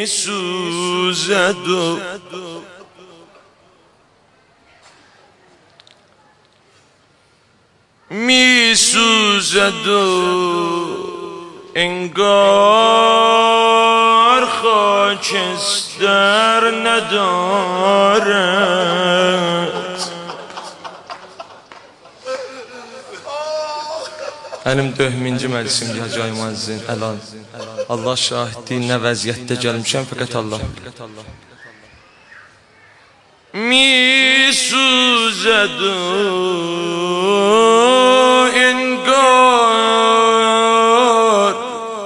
سوزد و می سوزد و انگار خاکستر ندارد. Mənim döhminci məclisimdir Hacı Ay Müəzzin Əlan. Allah şahiddir, nə vəziyyətdə gəlmişəm, fəqət Allah. Mi suzadu engar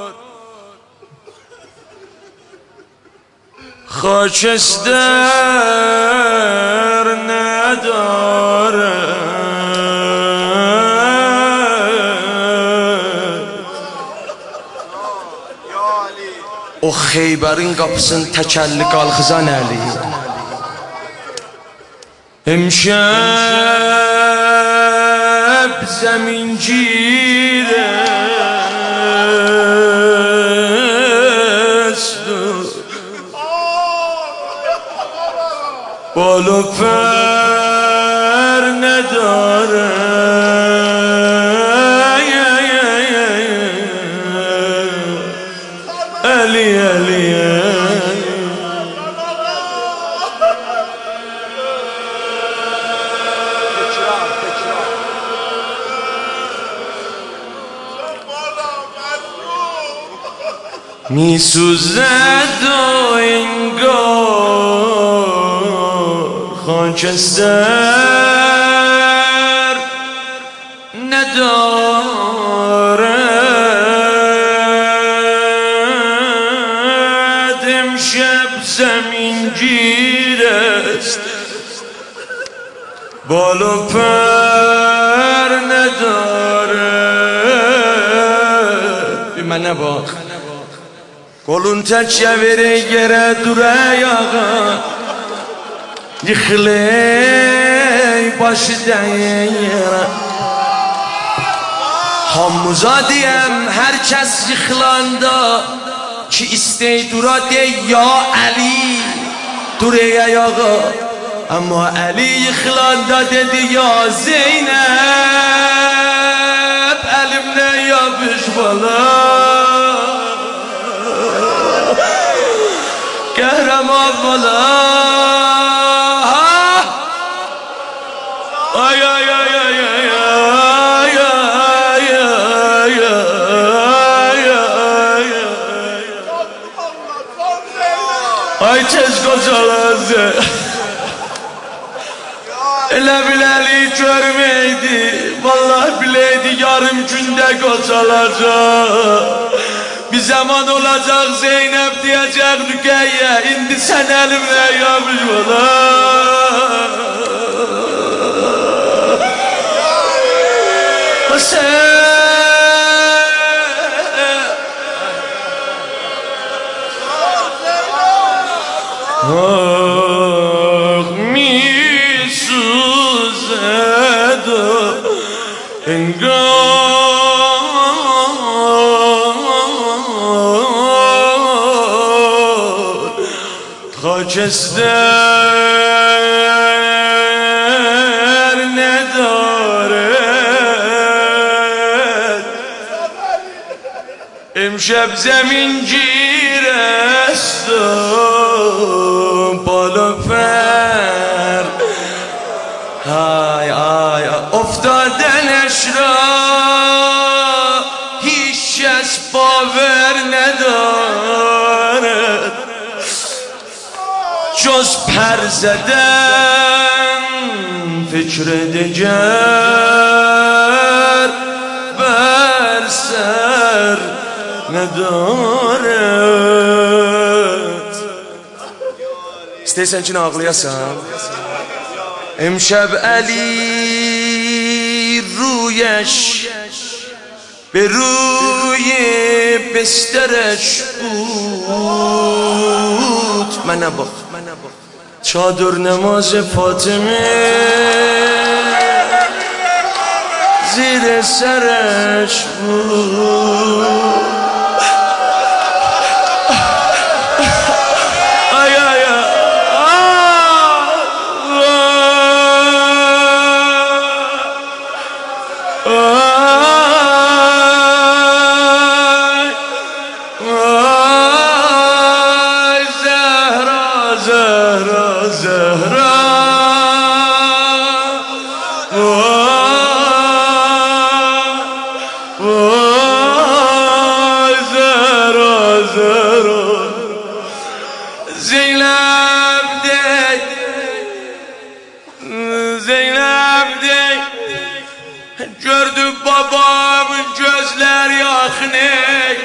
خاکستر ندارد. O Xeybərin qapısın təkəlli qalxızan əli امشب زمینگیر است بال و پر نداره علی علی می سوزد و انگار خاکستر ندارد. امشب زمینگیر است بال و پر ندارد. بی من نباخ Kolun çevire yere dur ayağa Yıkıley başı yere Hammuza diyem herkes yıkılanda Ki istey dura de ya Ali Dur ayağa Ama Ali yıkılanda dedi ya Zeynep Elimle yapış bana Kahraman bala Ay ay ay ay ay ay ay ay ay tez kocalardı Elə bileli görmeydi Vallahi bileydi yarım günde kocalacak Bir zaman olacak Zeynep diyecek Rükeyye indi sen elimle yapış bana mi suzedo engar خاکستر ندارد. امشب زمینگیر است بال و پر های های افتادنش را هیچ کس باور ندارد جز پر زدن فکر دگر بر سر ندارد. İstəyirsən ki ağlayasan امشب علی رویش به روی بسترش بود من نباخت چادر نماز فاطمه زیر سرش بود وای زهرا زهرا زهرا وای زهرا زهرا Zeynep dey Zeynep dey Gördüm babamın gözler yaknek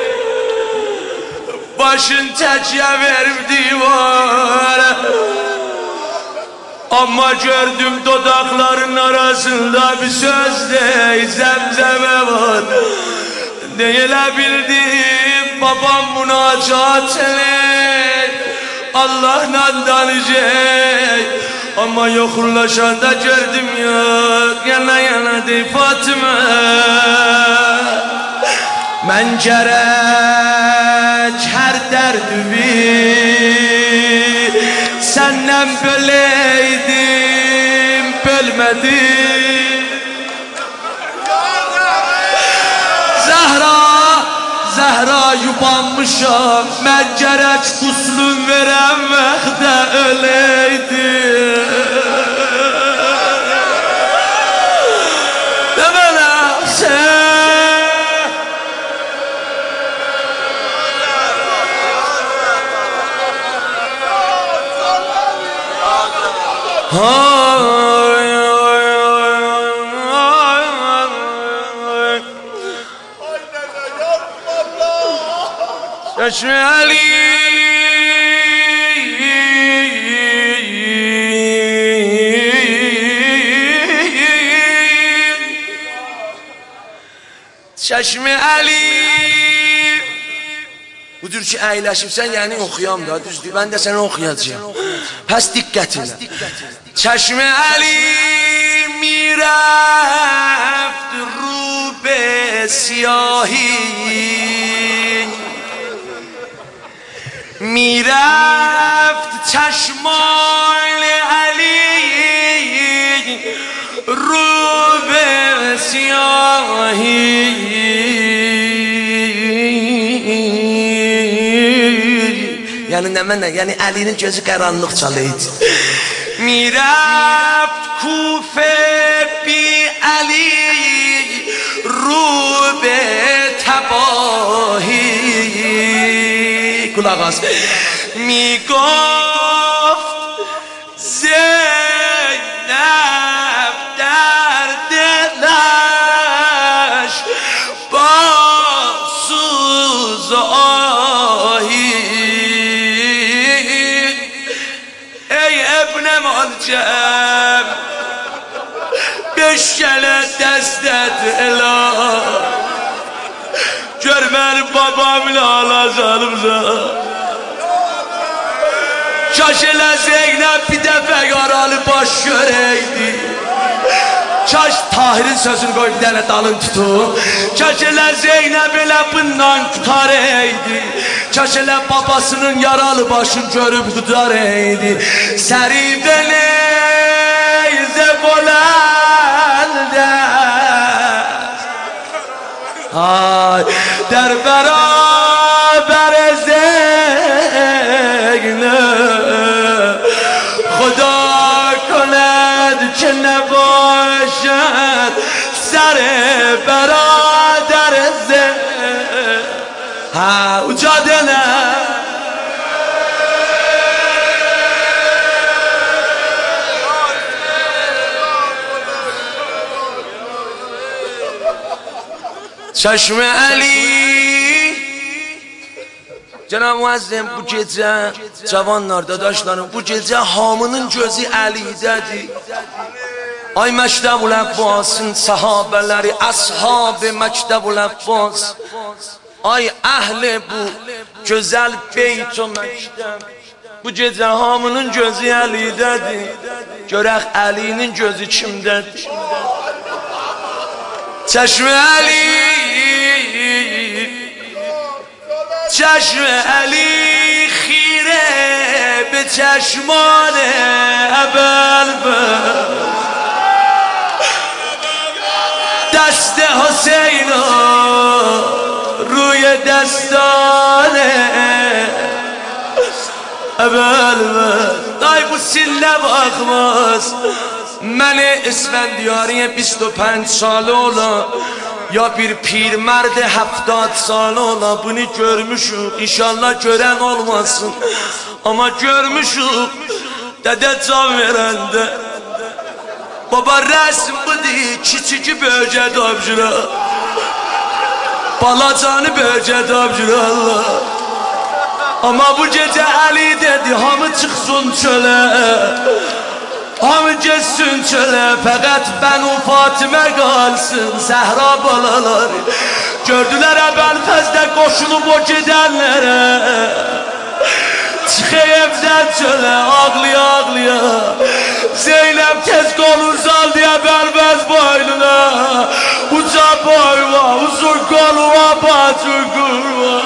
Başın təkyə verib divara Amma gördüm dodakların arasında bir söz dey Zemzeme var Deyilə bildim babam münacat elək Allah'la danacak Ama yoxullaşanda gördüm yok Yana yana dey Fatıma Mən gərək hər dərdimi Səndən böləydim, bölmədim Zəhra yubanmışam Mən gərək quslum verəm vaxtda öləydim Demənə Çeşme Ali Çeşme Ali Budur ki əyləşibsən yəni oxuyam da düzdür ben de səni oxuyacağım Pəs diqqət elə Çeşme Ali mirəft rube siyahi میرفت چشمان علی رو به سیاهی یعنی نه یعنی Ali'nin gözü karanlık çalıydı میرفت کوفه بی علی رو به تباهی kulak az mi گفت زینب در دلش با سوز آهی ای ابن ملجم بشکل دستت اله Görmər babamla alacağımıza Kaş elə Zeynep bir dəfə qaralı baş görəydi Kaş Tahir'in sözünü qoy bir dənə dalın tutun Kaş elə Zeynep elə bundan qutarəydi Kaş elə babasının yaralı başını görüb tutarəydi Səri beləyzə boləndə Ay در برابر زینب خدا کند که نباشد سر برادر زینب ها اجاده نه چشم علی Cənab müəzzin bu gecə cavanlar, dadaşlarım bu gecə hamının gözü Əlidədir Ay Məktəbül Əbbasın sahabələri, əshab-ı Məktəbül Əbbas Ay əhli bu gözəl beyt o məktəb Bu gecə hamının gözü Əlidədir Görək Əlinin gözü kimdədir Çeşme Ali چشم علی خیره به چشمان ابوالفضل دست حسین روی دستانه اول دای bu سینه bakmaz من اسفندیاری 25 ساله ola ya bir pir merdi 70 sal ola bunu görmüşük inşallah gören olmasın ama görmüşük dede can verende baba resim budur küçük böcek abjura balacanı böcek abjura Allah ama bu gece Ali dedi hamı çıksın çöle hamı geçsin çöle fakat ben o Fatime kalsın Zehra balaları gördüler Ebelfez'de koşulup o gidenlere çık evden çöle ağlıya ağlıya Zeynep tez kolun saldı Ebelfez boynuna uca boyva uzun koluma batı kurva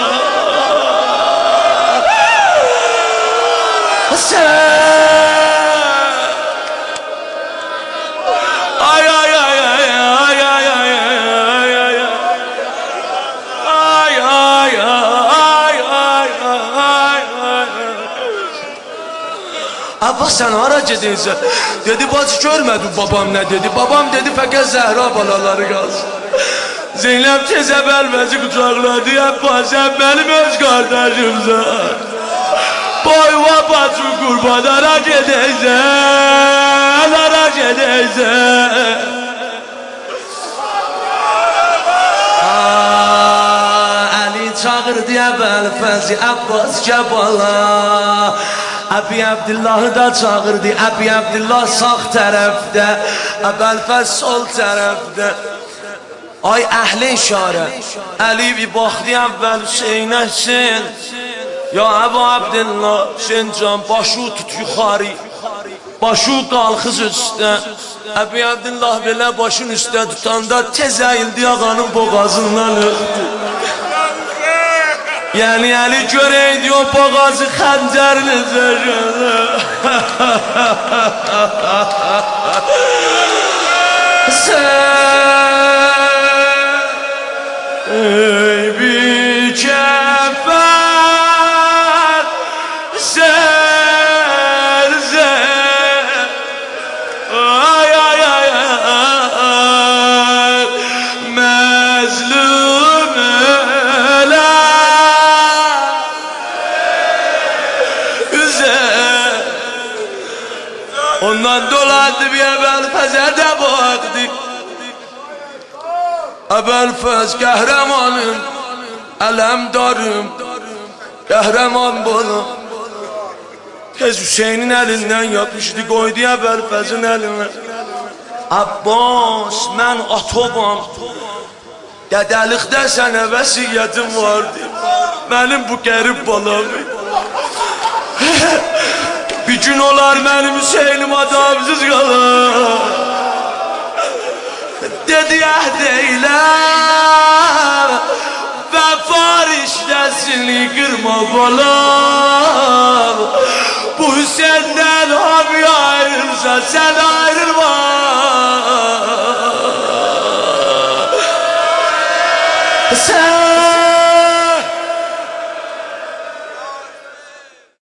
Abbas sen hara gidiyorsun? Dedi bacı görmedin babam ne dedi? Babam dedi fakat Zehra balaları kalsın. Zeynep tez Ebelfez'i kucakladı. Abbas sen benim öz kardeşimsin. Boyva bacı kurban hara gidiyorsun? Hara gidiyorsun? Ali çağırdı Ebelfez'i Abbas Cebala Əbi Abdullahı da çağırdı Əbi Abdullah sağ tərəfdə Ebelfez sol tərəfdə Ay əhli işarə Əli bir baxdı əvvəl Hüseynə Hüseyn Ya Əbu Abdullah Hüseyn can başı tut yuxarı başı qalxız üstə Əbi Abdullah belə başın üstə tutanda tez əyildi ağanın boğazından öpdü Yani Ali göreydi o boğazı xəncərini zəşədə Ey bir kəfər sərsə Ay ay ay ay məzlum ölə Ondan dolandı bir Ebelfez'e de baktı Ebelfez kahramanım Elemdarım Kahraman bana Tez Hüseyin'in elinden yapıştı koydu Ebelfez'in eline Abbas ben atobam Dedelikdə sənə vəsiyyətim vardı Benim bu qərib balam Bir gün olar mənim Hüseynim adamsız qalar Dedi əhd eylə Vəfar işləsini qırma balam Bu Hüseyndən hami ayrılsa sən ayrılma